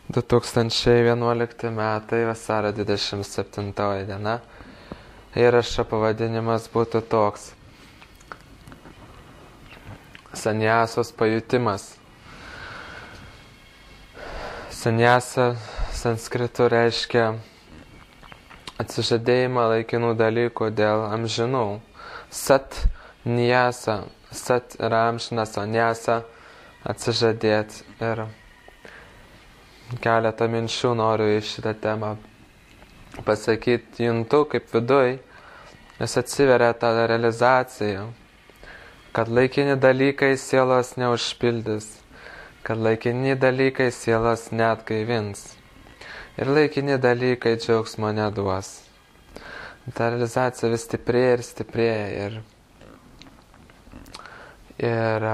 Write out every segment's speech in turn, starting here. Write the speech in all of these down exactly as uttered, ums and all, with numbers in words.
du tūkstančiai vienuolikti metai, vasario dvidešimt septintoji diena. Įrašo pavadinimas būtų toks. Sanjasos pajutimas. Sanjasa sanskritu reiškia atsižadėjimą laikinų dalykų dėl amžinų. Sat njasa. Sat yra amžinas, o njasa atsižadėt. Ir keletą minčių noriu į šitą temą pasakyti. Juntu kaip viduj, nes atsiveria ta realizacija, kad laikini dalykai sielos neužpildys, kad laikini dalykai sielos neatgaivins ir laikini dalykai džiaugsmo neduos. Ta realizacija vis stiprėja ir stiprėja ir, ir,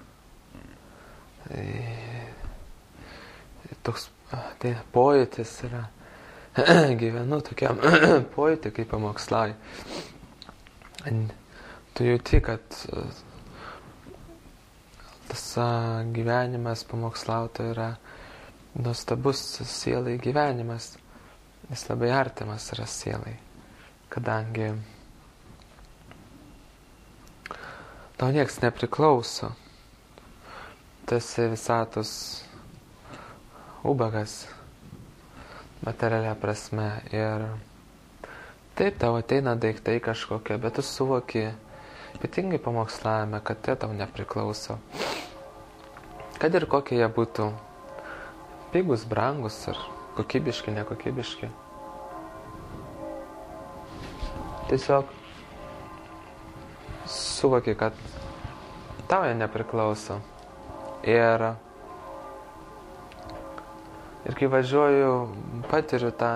ir toks tai pojūtis yra. Gyvenu tokiam pojūtį kaip pamokslai. Tu jauti, kad tas gyvenimas pamokslauto yra nuostabus sielai gyvenimas. Jis labai artimas yra sielai, kadangi tau nieks nepriklauso. Tu esi visatos ubagas materialia prasme ir taip tau ateina daiktai kažkokie, bet tu suvoki, ypatingai pamokslavime, kad tai tau nepriklauso. Kad ir kokie jie būtų pigus, brangus ar kokybiški, nekokybiški. Tiesiog suvoki, kad tau jie nepriklauso. Ir Ir kai važiuoju, patiriu tą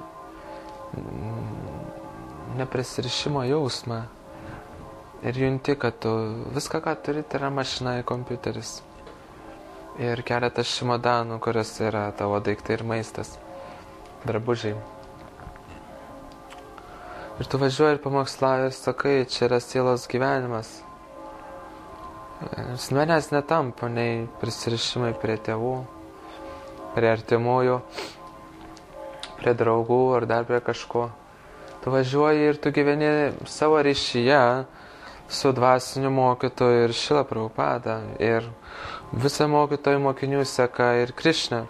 neprisirišimo jausmą. Ir junti, kad tu viską, ką turi, tai yra mašina ir kompiuteris. Ir keletas šimodanų, kurios yra tavo daiktai ir maistas, drabužiai. Ir tu važiuoji ir pamokslauji ir sakai, čia yra sielos gyvenimas. Ir manęs netampo nei prisirišimai prie tėvų, prie artimųjų, prie draugų ar dar prie kažko. Tu važiuoji ir tu gyveni savo ryšyje su dvasiniu mokytoju ir Šrila Prabhupada. Ir visą mokytojų mokinių seka ir Krišna.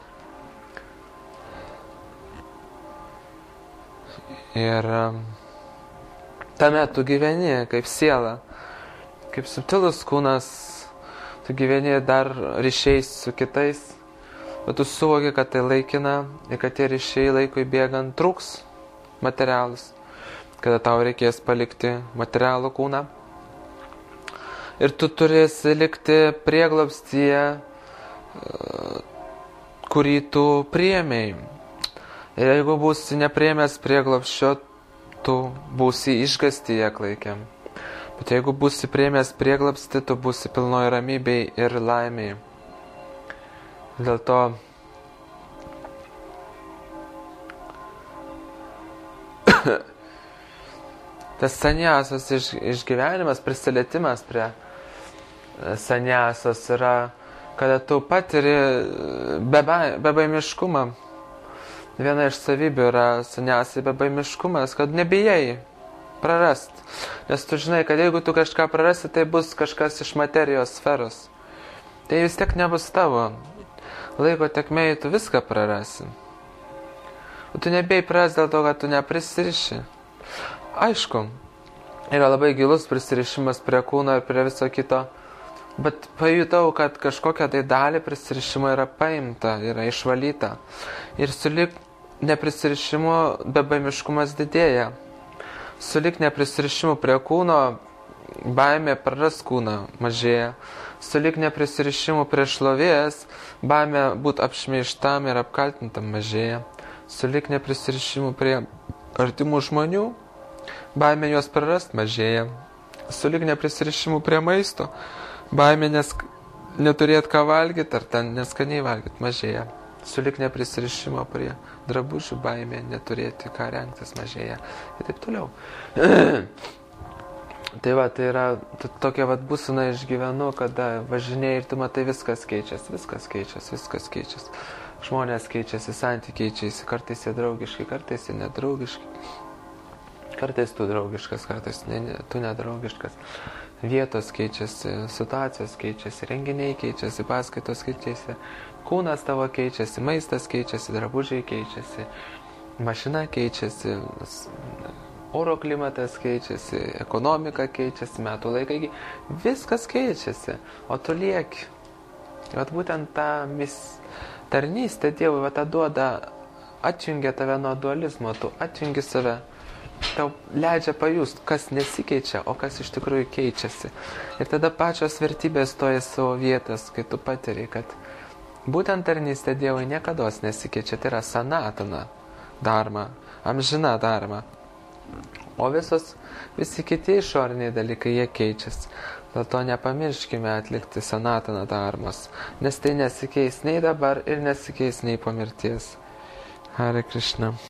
Ir tame tu gyveni kaip siela, kaip subtilus kūnas, tu gyveni dar ryšiais su kitais. Bet tu suvoki, kad tai laikina ir kad tie ryšiai laikui bėgant trūks materialus, kada tau reikės palikti materialų kūną. Ir tu turėsi likti prieglobstyje, kurį tu priėmei. Ir jeigu būsi nepriėmęs prieglobsčio, tu būsi išgastyje klaikiam. Bet jeigu būsi priėmęs prieglobstį, tu būsi pilnoj ramybei ir laimei. Dėl to tas sanjasos iš, išgyvenimas, prisilietimas prie sanjasos yra, kada tu patiri bebaimiškumą. Viena iš savybių yra sanjasai bebaimiškumas, kad nebijai prarast. Nes tu žinai, kad jeigu tu kažką prarasi, tai bus kažkas iš materijos sferos. Tai vis tiek nebus tavo. Laiko tekmėje tu viską prarasi. O tu nebėjai praras dėl to, kad tu neprisiriši. Aišku, yra labai gilus prisirišimas prie kūno ir prie viso kito, bet pajutau, kad kažkokia tai dalį prisirišimo yra paimta, yra išvalyta. Ir sulik neprisirišimo bebaimiškumas didėja. Sulik neprisirišimo prie kūno, baimė praras kūną mažėja. Sulik neprisirišimų prie šlovės, baimė būt apšmeižtam ir apkaltintam mažėja. Sulik neprisirišimų prie artimų žmonių, baimė juos prarast mažėja. Sulik neprisirišimų prie maisto, baimė nes, neturėt ką valgyti ar ten neskaniai valgyti mažėja. Sulik neprisirišimo prie drabužių, baimė neturėti ką rengtis mažėja. Ir taip toliau. Tai va, tai yra tokia va būsena išgyvenu, kada važinėjai ir tu matai viskas keičiasi, viskas keičiasi, viskas keičiasi. Žmonės keičiasi, santykiai keičiasi, kartais jie draugiški, kartais jie nedraugiški. Kartais tu draugiškas, kartais ne, ne, tu nedraugiškas. Vietos keičiasi, situacijos keičiasi, renginiai keičiasi, paskaitos keičiasi, kūnas tavo keičiasi, maistas keičiasi, drabužiai keičiasi, mašina keičiasi, oro klimatas keičiasi, ekonomika keičiasi, metų laikai, viskas keičiasi, o tu lieki. Vat būtent ta mis, tarnystė Dievui, va, ta duoda, atjungia tave nuo dualizmo, tu atjungi save, tau leidžia pajust, kas nesikeičia, o kas iš tikrųjų keičiasi. Ir tada pačios vertybės stoja savo vietas, kai tu patiri, kad būtent tarnystė Dievui niekados nesikeičia, tai yra sanatana dharma, amžina dharma. O visos, visi kiti išoriniai dalykai, jie keičiasi. Dėl to nepamirškime atlikti sanatana dharmos, nes tai nesikeis nei dabar ir nesikeis nei po mirties. Hare Krishna.